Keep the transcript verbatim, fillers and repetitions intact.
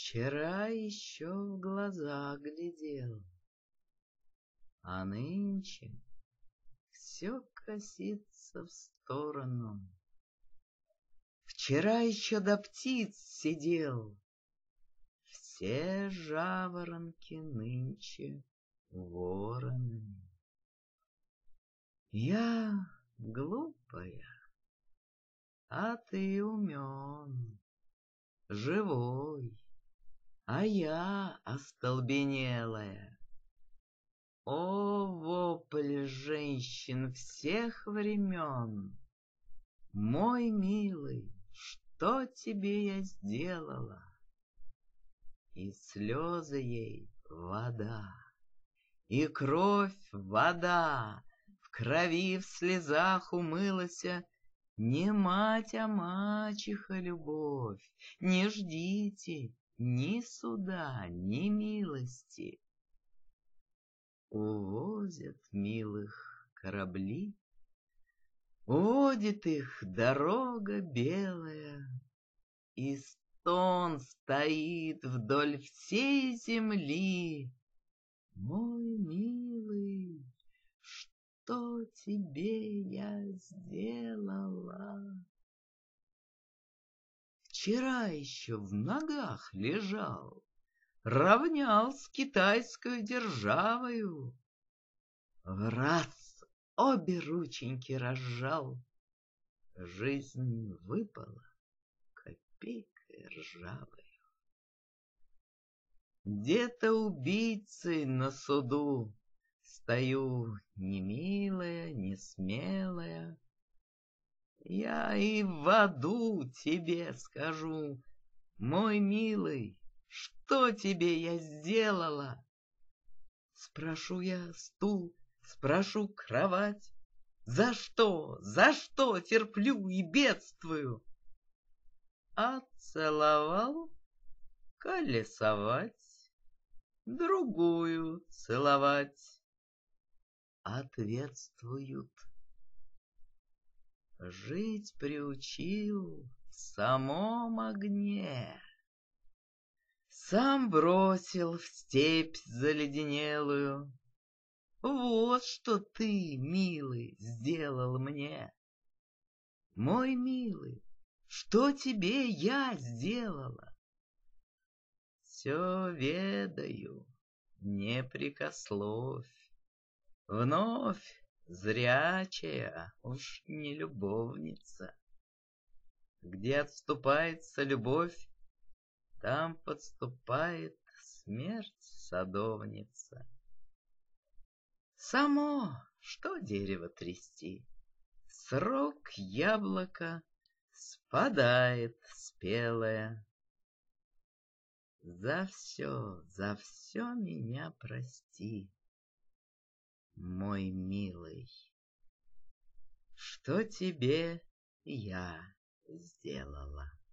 Вчера еще в глаза глядел, а нынче все косится в сторону. Вчера еще до птиц сидел, все жаворонки нынче вороны. Я глупая, а ты умен, живой, а я остолбенелая. О, вопль женщин всех времен! Мой милый, что тебе я сделала? И слезы ей вода, и кровь вода, в крови, в слезах умылася не мать, а мачеха любовь. Не ждите ни суда, ни милости. Увозят милых корабли, уводит их дорога белая, и стон стоит вдоль всей земли. Мой милый, что тебе я сделала? Вчера еще в ногах лежал, равнял с китайской державою. В раз обе рученьки разжал, жизнь выпала копейкой ржавою. Где-то убийцей на суду стою, не милая, не смелая. Я и в аду тебе скажу: мой милый, что тебе я сделала? Спрошу я стул, спрошу кровать. За что, за что терплю и бедствую? А целовал — колесовать, другую целовать. Ответствуют: жить приучил в самом огне. Сам бросил в степь заледенелую. Вот что ты, милый, сделал мне. Мой милый, что тебе я сделала? Все ведаю, не прикословь. Вновь зрячая, уж не любовница. Где отступается любовь, там подступает смерть садовница. Само, что дерево трясти, срок яблока спадает спелое. За все, за все меня прости, мой милый, что тебе я сделала.